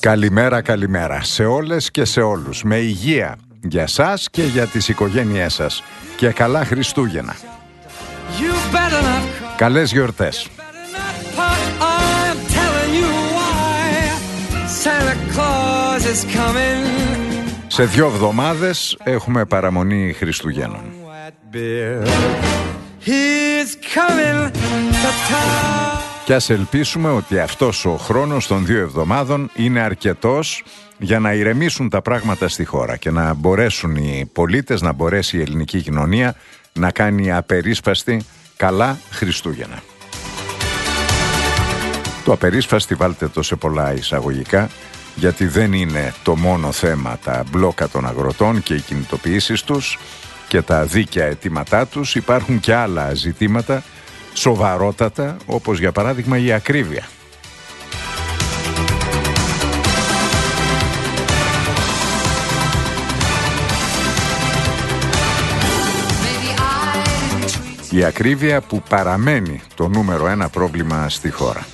Καλημέρα, καλημέρα σε όλες και σε όλους. Με υγεία για σας και για τις οικογένειές σας. Και καλά Χριστούγεννα. Καλές γιορτές. Σε 2 εβδομάδες έχουμε παραμονή Χριστουγέννων. Και ας ελπίσουμε ότι αυτός ο χρόνος των 2 εβδομάδων είναι αρκετός για να ηρεμήσουν τα πράγματα στη χώρα και να μπορέσουν οι πολίτες, να μπορέσει η ελληνική κοινωνία να κάνει απερίσπαστη καλά Χριστούγεννα. Το απερίσπαστη βάλτε το σε πολλά εισαγωγικά, γιατί δεν είναι το μόνο θέμα τα μπλόκα των αγροτών και οι κινητοποιήσεις τους και τα δίκαια αιτήματά τους. Υπάρχουν και άλλα ζητήματα σοβαρότατα, όπως για παράδειγμα η ακρίβεια. Η ακρίβεια που παραμένει το νούμερο 1 πρόβλημα στη χώρα.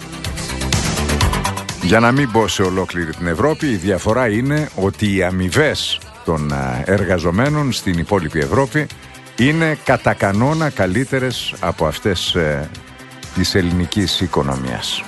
Για να μην πω σε ολόκληρη την Ευρώπη, η διαφορά είναι ότι οι αμοιβές των εργαζομένων στην υπόλοιπη Ευρώπη είναι κατά κανόνα καλύτερες από αυτές της ελληνικής οικονομίας.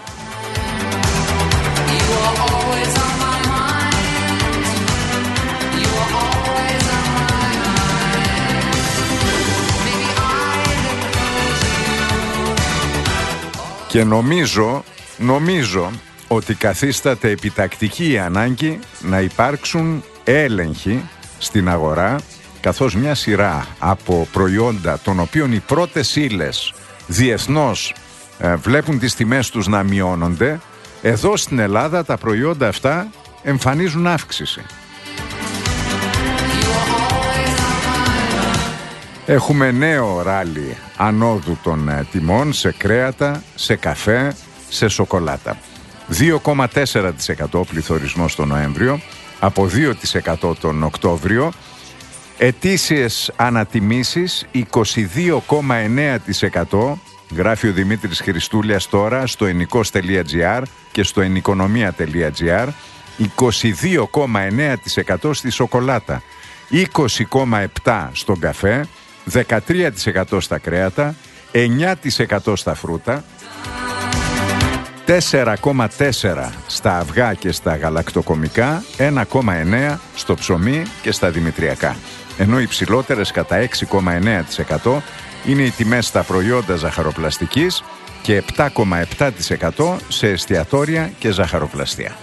Και νομίζω ότι καθίσταται επιτακτική η ανάγκη να υπάρξουν έλεγχοι στην αγορά, καθώς μια σειρά από προϊόντα των οποίων οι πρώτες ύλες διεθνώς βλέπουν τις τιμές τους να μειώνονται, εδώ στην Ελλάδα τα προϊόντα αυτά εμφανίζουν αύξηση. Έχουμε νέο ράλι ανόδου των τιμών σε κρέατα, σε καφέ, σε σοκολάτα. 2,4% πληθωρισμός τον Νοέμβριο, από 2% τον Οκτώβριο. Ετήσιες ανατιμήσεις 22,9%, γράφει ο Δημήτρης Χριστούλιας τώρα στο ενικός.gr και στο ενικονομία.gr. 22,9% στη σοκολάτα, 20,7% στον καφέ, 13% στα κρέατα, 9% στα φρούτα, 4,4% στα αυγά και στα γαλακτοκομικά, 1,9% στο ψωμί και στα δημητριακά. Ενώ οι ψηλότερες κατά 6,9% είναι οι τιμές στα προϊόντα ζαχαροπλαστικής και 7,7% σε εστιατόρια και ζαχαροπλαστεία.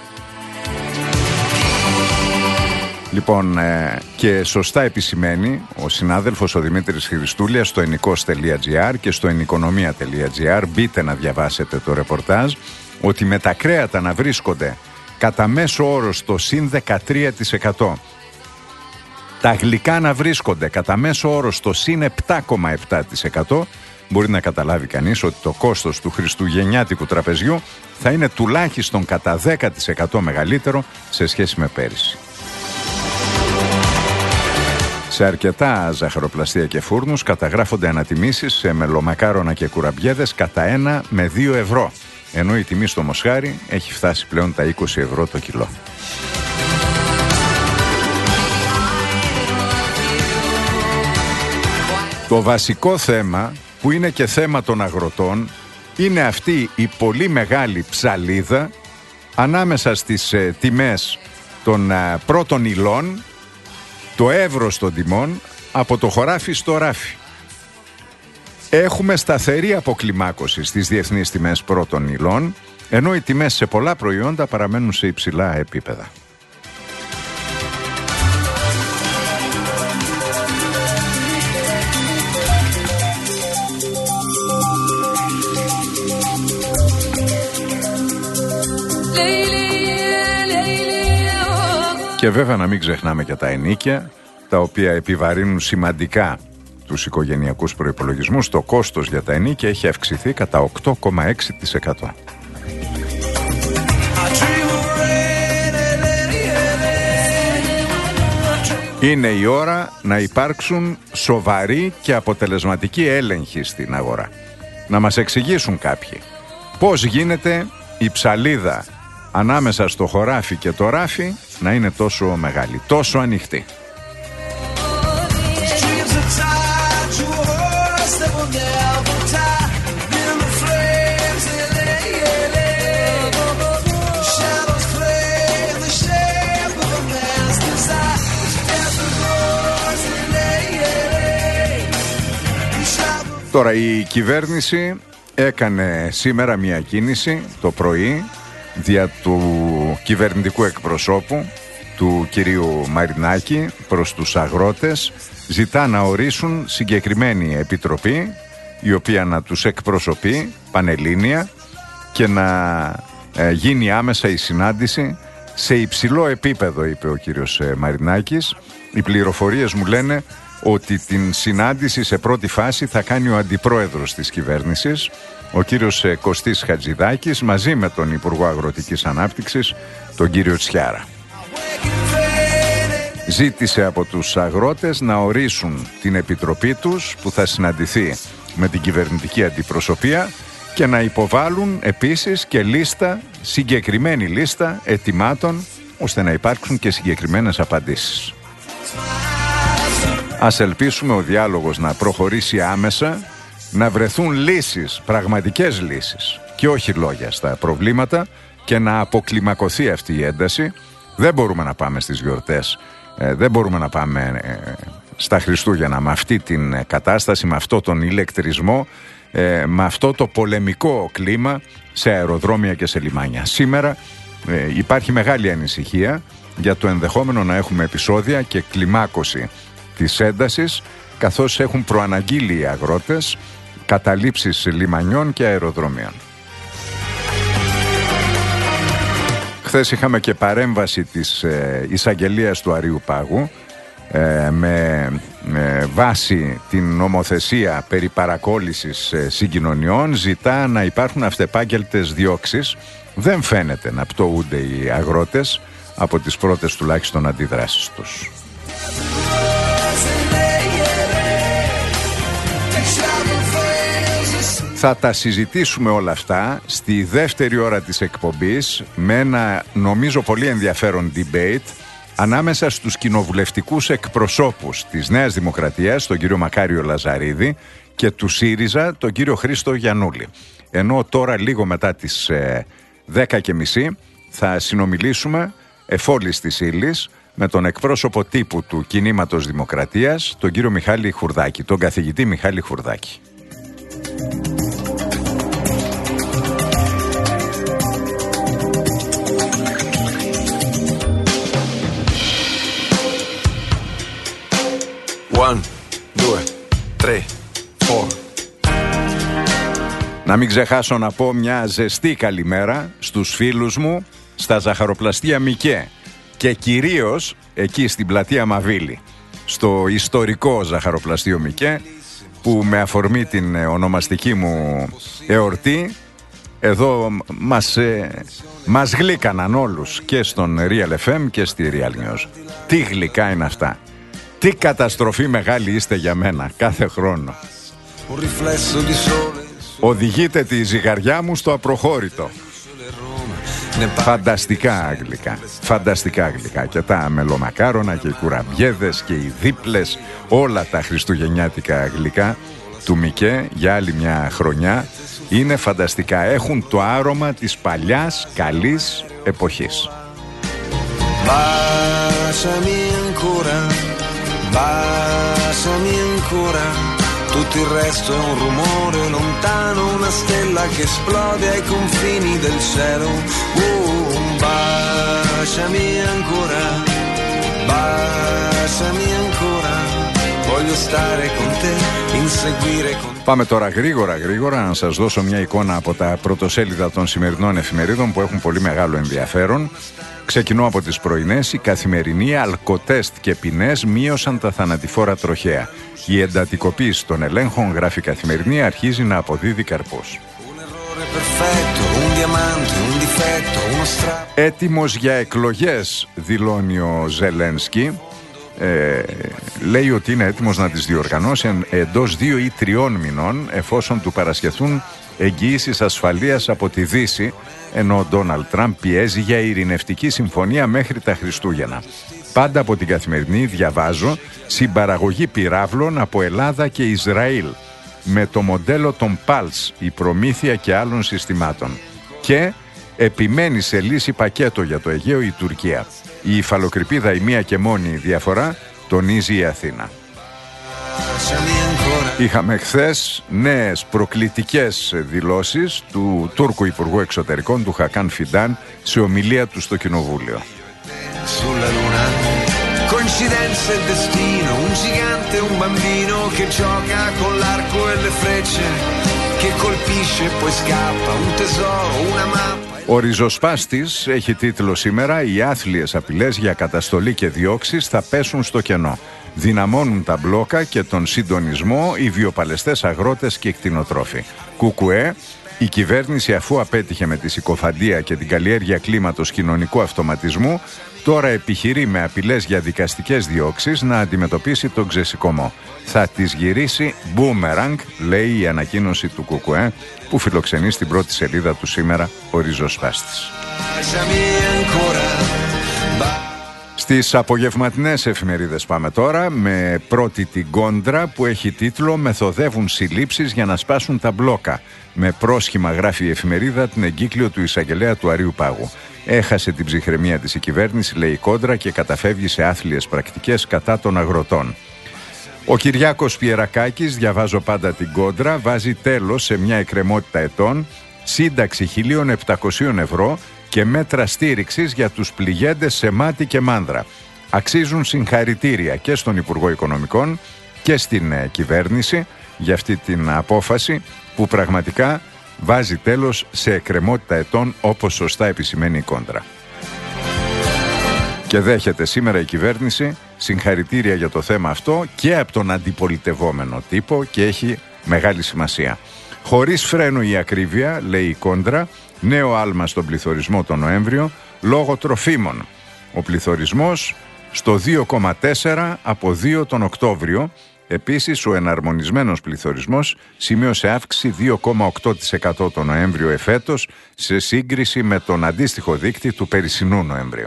Λοιπόν, και σωστά επισημαίνει ο συνάδελφος ο Δημήτρης Χριστούλιας στο ενικός.gr και στο ενικονομία.gr, μπείτε να διαβάσετε το ρεπορτάζ, ότι με τα κρέατα να βρίσκονται κατά μέσο όρο στο συν 13%, τα γλυκά να βρίσκονται κατά μέσο όρο στο συν 7,7%, μπορεί να καταλάβει κανείς ότι το κόστος του χριστουγεννιάτικου τραπεζιού θα είναι τουλάχιστον κατά 10% μεγαλύτερο σε σχέση με πέρυσι. Σε αρκετά ζαχαροπλαστεία και φούρνους καταγράφονται ανατιμήσεις σε μελομακάρονα και κουραμπιέδες κατά 1 με 2 ευρώ, ενώ η τιμή στο μοσχάρι έχει φτάσει πλέον τα 20 ευρώ το κιλό. Το βασικό θέμα, που είναι και θέμα των αγροτών, είναι αυτή η πολύ μεγάλη ψαλίδα ανάμεσα στις τιμές των πρώτων υλών, το εύρος των τιμών από το χωράφι στο ράφι. Έχουμε σταθερή αποκλιμάκωση στις διεθνείς τιμές πρώτων υλών, ενώ οι τιμές σε πολλά προϊόντα παραμένουν σε υψηλά επίπεδα. Και βέβαια να μην ξεχνάμε και τα ενοίκια, τα οποία επιβαρύνουν σημαντικά τους οικογενειακούς προϋπολογισμούς. Το κόστος για τα ενοίκια έχει αυξηθεί κατά 8,6%. Είναι η ώρα να υπάρξουν σοβαροί και αποτελεσματικοί έλεγχοι στην αγορά. Να μας εξηγήσουν κάποιοι πώς γίνεται η ψαλίδα ανάμεσα στο χωράφι και το ράφι να είναι τόσο μεγάλη, τόσο ανοιχτή. Τώρα η κυβέρνηση έκανε σήμερα μια κίνηση το πρωί δια του κυβερνητικού εκπροσώπου του κυρίου Μαρινάκη προς τους αγρότες. Ζητά να ορίσουν συγκεκριμένη επιτροπή η οποία να τους εκπροσωπεί πανελλήνια και να γίνει άμεσα η συνάντηση σε υψηλό επίπεδο, είπε ο κύριος Μαρινάκης. Οι πληροφορίες μου λένε ότι την συνάντηση σε πρώτη φάση θα κάνει ο αντιπρόεδρος της κυβέρνησης, ο κύριος Κωστής Χατζηδάκης, μαζί με τον Υπουργό Αγροτικής Ανάπτυξης, τον κύριο Τσιάρα. Ζήτησε από τους αγρότες να ορίσουν την επιτροπή τους που θα συναντηθεί με την κυβερνητική αντιπροσωπεία και να υποβάλουν επίσης και λίστα, συγκεκριμένη λίστα ετοιμάτων, ώστε να υπάρξουν και συγκεκριμένες απαντήσεις. Ας ελπίσουμε ο διάλογος να προχωρήσει άμεσα, να βρεθούν λύσεις, πραγματικές λύσεις και όχι λόγια στα προβλήματα και να αποκλιμακωθεί αυτή η ένταση. Δεν μπορούμε να πάμε στις γιορτές, δεν μπορούμε να πάμε στα Χριστούγεννα με αυτή την κατάσταση, με αυτό τον ηλεκτρισμό, με αυτό το πολεμικό κλίμα σε αεροδρόμια και σε λιμάνια. Σήμερα υπάρχει μεγάλη ανησυχία για το ενδεχόμενο να έχουμε επεισόδια και κλιμάκωση της έντασης, καθώς έχουν προαναγγείλει οι αγρότες καταλήψεις λιμανιών και αεροδρομίων. Χθες είχαμε και παρέμβαση της εισαγγελίας του Αρείου Πάγου με βάση την νομοθεσία περί παρακόλλησης συγκοινωνιών. Ζητά να υπάρχουν αυτεπάγγελτες διώξεις. Δεν φαίνεται να πτωούνται οι αγρότες από τις πρώτες τουλάχιστον αντιδράσεις τους. Θα τα συζητήσουμε όλα αυτά στη δεύτερη ώρα της εκπομπής με ένα νομίζω πολύ ενδιαφέρον debate ανάμεσα στους κοινοβουλευτικούς εκπροσώπους της Νέας Δημοκρατίας, τον κύριο Μακάριο Λαζαρίδη, και του ΣΥΡΙΖΑ, τον κύριο Χρήστο Γιαννούλη. Ενώ τώρα λίγο μετά τις 10:30 θα συνομιλήσουμε εφόλης της ύλης με τον εκπρόσωπο τύπου του Κινήματος Δημοκρατίας, τον κύριο Μιχάλη Χουρδάκη, τον καθηγητή Μιχάλη Χουρδάκη. Να μην ξεχάσω να πω μια ζεστή καλημέρα στους φίλους μου στα ζαχαροπλαστεία Μικέ και κυρίως εκεί στην πλατεία Μαβίλη, στο ιστορικό ζαχαροπλαστείο Μικέ, που με αφορμή την ονομαστική μου εορτή εδώ μας γλύκαναν όλους και στον Real FM και στη Real News. Τι γλυκά είναι αυτά. Τι καταστροφή μεγάλη είστε για μένα κάθε χρόνο. Οδηγείτε τη ζυγαριά μου στο απροχώρητο. Φανταστικά αγγλικά. Φανταστικά αγγλικά. Και τα μελομακάρονα και οι κουραμπιέδες και οι δίπλες, όλα τα χριστουγεννιάτικα αγγλικά του Μικέ για άλλη μια χρονιά είναι φανταστικά. Έχουν το άρωμα της παλιάς καλής εποχής. Baciami ancora, tutto il resto è un rumore lontano, una stella che esplode ai confini del cielo. Baciami ancora, baciami ancora, voglio stare con te, inseguire con te. Πάμε τώρα γρήγορα να σας δώσω μια εικόνα από τα πρωτοσέλιδα των σημερινών εφημερίδων που έχουν πολύ μεγάλο ενδιαφέρον. Ξεκινώ από τις πρωινές. Η Καθημερινή: αλκοτέστ και ποινές μείωσαν τα θανατηφόρα τροχαία. Η εντατικοποίηση των ελέγχων, γράφει η Καθημερινή, αρχίζει να αποδίδει καρπούς. Έτοιμος για εκλογές, δηλώνει ο Ζελένσκι. Λέει ότι είναι έτοιμος να τις διοργανώσει εντός 2 ή 3 μηνών, εφόσον του παρασχεθούν εγγυήσεις ασφαλείας από τη Δύση, ενώ ο Ντόναλντ Τραμπ πιέζει για ειρηνευτική συμφωνία μέχρι τα Χριστούγεννα. Πάντα από την Καθημερινή διαβάζω συμπαραγωγή πυράβλων από Ελλάδα και Ισραήλ, με το μοντέλο των PALS, η προμήθεια και άλλων συστημάτων. Και επιμένει σε λύση πακέτο για το Αιγαίο η Τουρκία. Η υφαλοκρηπίδα η μία και μόνη διαφορά, τονίζει η Αθήνα. Είχαμε χθες νέες προκλητικές δηλώσεις του Τούρκου Υπουργού Εξωτερικών, του Χακάν Φιντάν, σε ομιλία του στο Κοινοβούλιο. Coincidenza e destino, un gigante e un bambino che gioca con l'arco e le frecce, che colpisce e poi scappa, un tesoro, una mappa. Ο ριζοσπάστης έχει τίτλο σήμερα «Οι άθλιες απειλές για καταστολή και διώξεις θα πέσουν στο κενό. Δυναμώνουν τα μπλόκα και τον συντονισμό οι βιοπαλαιστές αγρότες και κτηνοτρόφοι». Κουκουέ, η κυβέρνηση, αφού απέτυχε με τη συκοφαντία και την καλλιέργεια κλίματος κοινωνικού αυτοματισμού, τώρα επιχειρεί με απειλές για δικαστικές διώξεις να αντιμετωπίσει τον ξεσηκωμό. Θα τις γυρίσει μπούμεραγκ, λέει η ανακοίνωση του Κουκουέ, που φιλοξενεί στην πρώτη σελίδα του σήμερα ο ριζοσπάστης. Στις απογευματινές εφημερίδες πάμε τώρα, με πρώτη την Κόντρα που έχει τίτλο «Μεθοδεύουν συλλήψεις για να σπάσουν τα μπλόκα». Με πρόσχημα, γράφει η εφημερίδα, την εγκύκλιο του εισαγγελέα του Αρείου Πάγου. Έχασε την ψυχραιμία της η κυβέρνηση, λέει η Κόντρα, και καταφεύγει σε άθλιες πρακτικές κατά των αγροτών. Ο Κυριάκος Πιερακάκης, διαβάζω πάντα την Κόντρα, βάζει τέλος σε μια εκκρεμότητα ετών, σύνταξη 1.700 ευρώ και μέτρα στήριξης για τους πληγέντες σε Μάτι και Μάνδρα. Αξίζουν συγχαρητήρια και στον Υπουργό Οικονομικών και στην κυβέρνηση για αυτή την απόφαση που πραγματικά βάζει τέλος σε εκκρεμότητα ετών, όπως σωστά επισημαίνει η Κόντρα. Και δέχεται σήμερα η κυβέρνηση συγχαρητήρια για το θέμα αυτό και από τον αντιπολιτευόμενο τύπο και έχει μεγάλη σημασία. Χωρίς φρένο η ακρίβεια, λέει η Κόντρα, νέο άλμα στον πληθωρισμό τον Νοέμβριο λόγω τροφίμων. Ο πληθωρισμός στο 2,4 από 2 τον Οκτώβριο. Επίσης, ο εναρμονισμένος πληθωρισμός σημείωσε αύξηση 2,8% τον Νοέμβριο εφέτος σε σύγκριση με τον αντίστοιχο δείκτη του περσινού Νοέμβριο.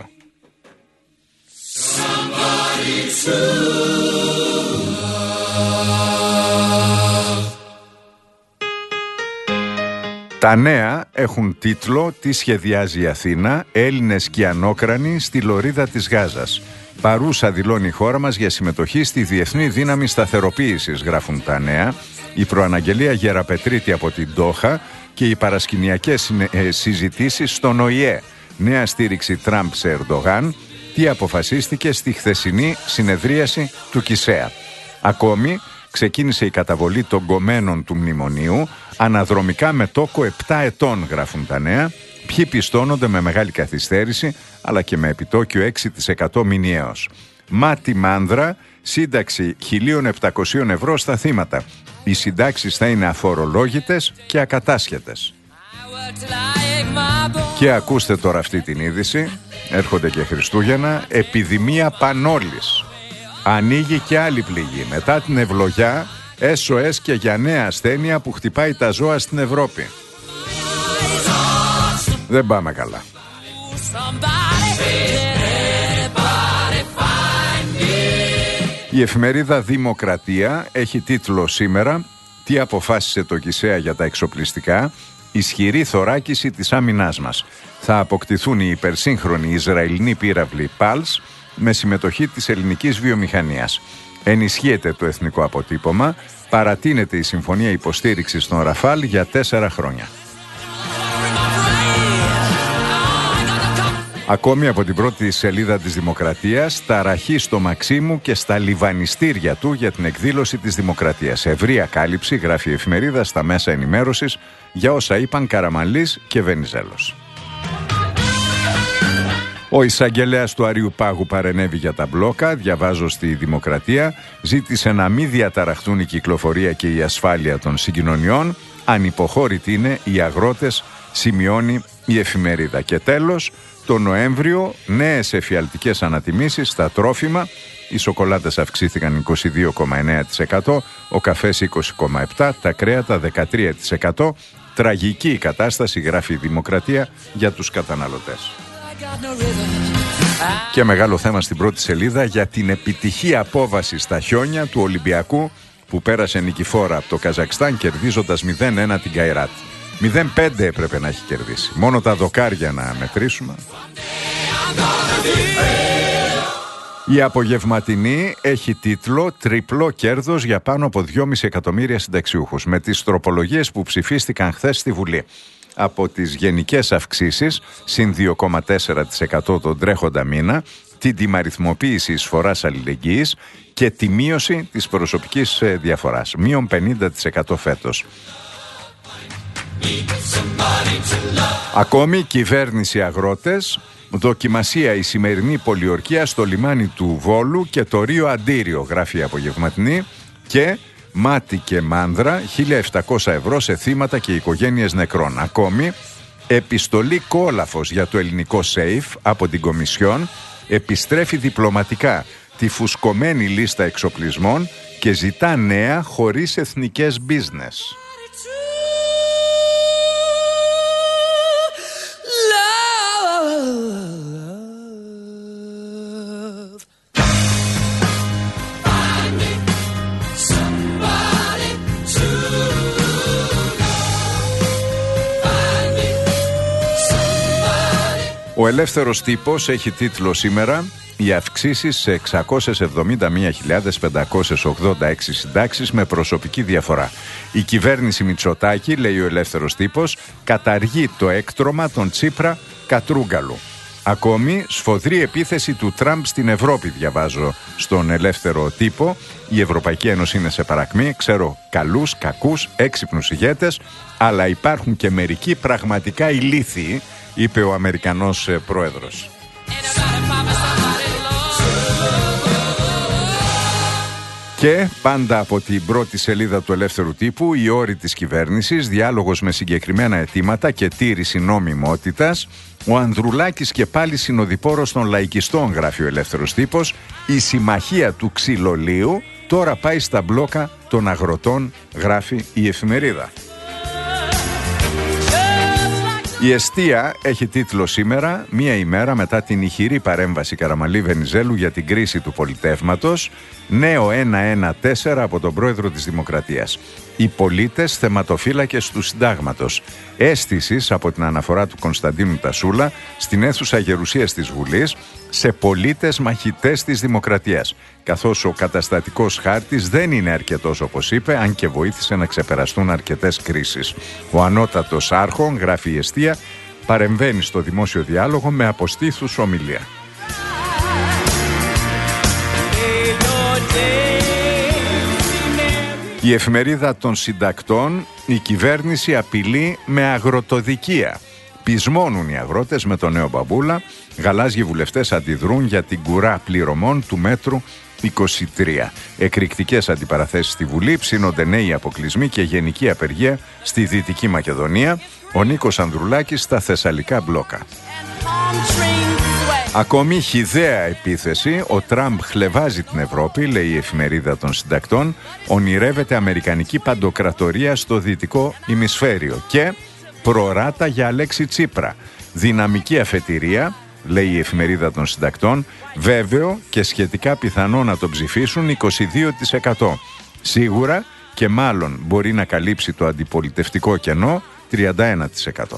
Τα νέα έχουν τίτλο «Τι σχεδιάζει η Αθήνα, Έλληνες κυανόκρανοι στη λωρίδα της Γάζας». Παρούσα δηλώνει η χώρα μας για συμμετοχή στη Διεθνή Δύναμη Σταθεροποίησης, γράφουν τα νέα, η προαναγγελία Γεραπετρίτη από την Ντόχα και οι παρασκηνιακές συζητήσεις στον ΟΗΕ. Νέα στήριξη Τραμπ σε Ερντογάν, τι αποφασίστηκε στη χθεσινή συνεδρίαση του ΚΙΣΕΑ. Ακόμη, ξεκίνησε η καταβολή των κομμένων του μνημονίου, αναδρομικά με τόκο 7 ετών, γράφουν τα νέα, ποιοι πιστώνονται με μεγάλη καθυστέρηση, αλλά και με επιτόκιο 6% μηνιαίως. Μάτι Μάνδρα, σύνταξη 1.700 ευρώ στα θύματα. Οι συντάξεις θα είναι αφορολόγητες και ακατάσχετες. Και ακούστε τώρα αυτή την είδηση, έρχονται και Χριστούγεννα, επιδημία πανόλης. Ανοίγει και άλλη πληγή. Μετά την ευλογιά, SOS και για νέα ασθένεια που χτυπάει τα ζώα στην Ευρώπη. Δεν πάμε καλά. Η εφημερίδα Δημοκρατία έχει τίτλο σήμερα «Τι αποφάσισε το ΚΙΣΕΑ για τα εξοπλιστικά, ισχυρή θωράκιση της άμυνάς μας». Θα αποκτηθούν οι υπερσύγχρονοι Ισραηλινοί πύραυλοι PALS με συμμετοχή της ελληνικής βιομηχανίας. Ενισχύεται το εθνικό αποτύπωμα, παρατείνεται η συμφωνία υποστήριξης των Ραφάλ για 4 χρόνια. Ακόμη από την πρώτη σελίδα της Δημοκρατίας, ταραχή στο Μαξίμου και στα λιβανιστήρια του για την εκδήλωση της Δημοκρατίας. Ευρεία κάλυψη, γράφει η εφημερίδα στα μέσα ενημέρωσης, για όσα είπαν Καραμανλής και Βενιζέλος. Ο εισαγγελέας του Αρείου Πάγου παρενέβη για τα μπλόκα, διαβάζω στη Δημοκρατία, ζήτησε να μην διαταραχτούν η κυκλοφορία και η ασφάλεια των συγκοινωνιών, ανυποχώρητοι είναι οι αγρότες, σημειώνει η εφημερίδα. Και τέλος, το Νοέμβριο νέες εφιαλτικές ανατιμήσεις στα τρόφιμα, οι σοκολάτες αυξήθηκαν 22,9%, ο καφές 20,7%, τα κρέατα 13%, Τραγική η κατάσταση, γράφει η Δημοκρατία, για τους καταναλωτές. Και μεγάλο θέμα στην πρώτη σελίδα για την επιτυχή απόβαση στα χιόνια του Ολυμπιακού που πέρασε νικηφόρα από το Καζακστάν κερδίζοντας 0-1 την Καϊράτ. 0-5 έπρεπε να έχει κερδίσει. Μόνο τα δοκάρια να μετρήσουμε. Η απογευματινή έχει τίτλο «Τριπλό κέρδος για πάνω από 2,5 εκατομμύρια συνταξιούχους» με τις τροπολογίες που ψηφίστηκαν χθες στη Βουλή. Από τις γενικές αυξήσεις, συν 2,4% τον τρέχοντα μήνα, την τιμαριθμοποίηση εισφοράς αλληλεγγύης και τη μείωση της προσωπικής διαφοράς, μείον 50% φέτος. Ακόμη, κυβέρνηση αγρότες, δοκιμασία η σημερινή πολιορκία στο λιμάνι του Βόλου και το Ρίο Αντίριο, γράφει η απογευματινή, και μάτι και μάνδρα, 1.700 ευρώ σε θύματα και οικογένειες νεκρών. Ακόμη, επιστολή κόλαφος για το ελληνικό ΣΕΙΦ από την Κομισιόν, επιστρέφει διπλωματικά τη φουσκωμένη λίστα εξοπλισμών και ζητά νέα χωρίς εθνικές business. Ο Ελεύθερος Τύπος έχει τίτλο σήμερα «Οι αυξήσεις σε 671.586 συντάξεις με προσωπική διαφορά». Η κυβέρνηση Μητσοτάκη, λέει ο Ελεύθερος Τύπος, καταργεί το έκτρωμα των Τσίπρα Κατρούγκαλου. Ακόμη, σφοδρή επίθεση του Τραμπ στην Ευρώπη, διαβάζω στον Ελεύθερο Τύπο. Η Ευρωπαϊκή Ένωση είναι σε παρακμή. Ξέρω καλούς, κακούς, έξυπνους ηγέτες, αλλά υπάρχουν και μερικοί πραγματικά ηλίθιοι, είπε ο Αμερικανός πρόεδρος. Και πάντα από την πρώτη σελίδα του Ελεύθερου Τύπου, οι όροι της κυβέρνησης, διάλογος με συγκεκριμένα αιτήματα και τήρηση νομιμότητας. Ο Ανδρουλάκης και πάλι συνοδοιπόρος των λαϊκιστών, γράφει ο Ελεύθερος Τύπος. Η συμμαχία του ξυλολίου τώρα πάει στα μπλόκα των αγροτών, γράφει η εφημερίδα. Η Εστία έχει τίτλο σήμερα, μία ημέρα μετά την ηχηρή παρέμβαση Καραμανλή Βενιζέλου για την κρίση του πολιτεύματος, νέο 114 από τον πρόεδρο της Δημοκρατίας. Οι πολίτες θεματοφύλακες του συντάγματος. Αίσθησης από την αναφορά του Κωνσταντίνου Τασούλα στην αίθουσα γερουσίας της Βουλής σε πολίτες μαχητές της Δημοκρατίας. Καθώς ο καταστατικός χάρτης δεν είναι αρκετός, όπως είπε, αν και βοήθησε να ξεπεραστούν αρκετές κρίσεις. Ο ανώτατος άρχον, γράφει η Εστία, παρεμβαίνει στο δημόσιο διάλογο με αποστήθους ομιλία. Η εφημερίδα των συντακτών, η κυβέρνηση απειλεί με αγροτοδικία. Πεισμώνουν οι αγρότες με τον νέο μπαμπούλα. Γαλάζιοι βουλευτές αντιδρούν για την κουρά πληρωμών του μέτρου 23. Εκρηκτικές αντιπαραθέσεις στη Βουλή, ψήνονται νέοι αποκλεισμοί και γενική απεργία στη Δυτική Μακεδονία. Ο Νίκος Ανδρουλάκης στα Θεσσαλικά μπλόκα. Ακόμη χυδαία επίθεση, ο Τραμπ χλευάζει την Ευρώπη, λέει η εφημερίδα των συντακτών, ονειρεύεται αμερικανική παντοκρατορία στο δυτικό ημισφαίριο και προράτα για Αλέξη Τσίπρα. Δυναμική αφετηρία, λέει η εφημερίδα των συντακτών, βέβαιο και σχετικά πιθανό να το ψηφίσουν 22%. Σίγουρα και μάλλον μπορεί να καλύψει το αντιπολιτευτικό κενό 31%.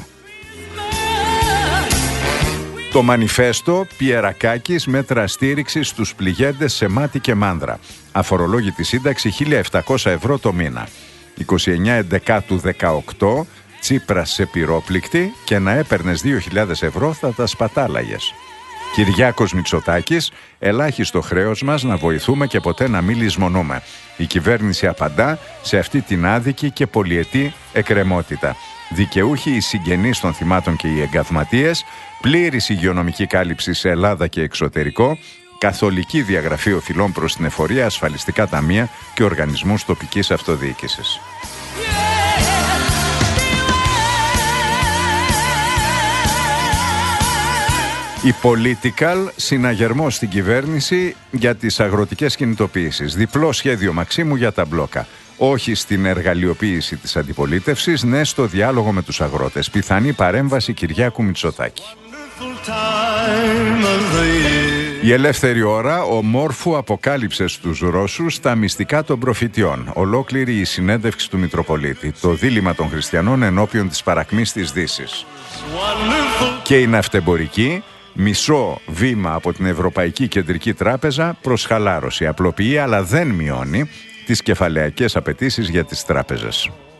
Το μανιφέστο Πιερακάκης, μέτρα στήριξης στους πληγέντες σε μάτι και μάνδρα. Αφορολόγητη σύνταξη 1.700 ευρώ το μήνα. 29/11 του 18, Τσίπρας σε πυρόπληκτη, και να έπαιρνες 2.000 ευρώ θα τα σπατάλαγες. Κυριάκος Μητσοτάκης, ελάχιστο χρέος μας να βοηθούμε και ποτέ να μην λησμονούμε. Η κυβέρνηση απαντά σε αυτή την άδικη και πολυετή εκκρεμότητα. Δικαιούχοι οι συγγενείς των θυμάτων και οι εγκαθματίες, πλήρης υγειονομική κάλυψη σε Ελλάδα και εξωτερικό, καθολική διαγραφή οφειλών προς την εφορία, ασφαλιστικά ταμεία και οργανισμούς τοπικής αυτοδιοίκησης. Η Political, συναγερμός στην κυβέρνηση για τις αγροτικές κινητοποιήσεις. Διπλό σχέδιο Μαξίμου για τα μπλόκα. Όχι στην εργαλειοποίηση της αντιπολίτευσης, ναι στο διάλογο με τους αγρότες. Πιθανή παρέμβαση Κυριάκου Μητσοτάκη. Η Ελεύθερη Ώρα ομόρφου αποκάλυψε στους Ρώσους τα μυστικά των προφητιών. Ολόκληρη η συνέντευξη του Μητροπολίτη. Το δίλημμα των χριστιανών ενώπιον της παρακμής της Δύσης. Και η ναυτεμπορική, μισό βήμα από την Ευρωπαϊκή Κεντρική Τράπεζα προς χαλάρωση. Απλοποιεί αλλά δεν μειώνει τις κεφαλαιακές απαιτήσεις για τις τράπεζες.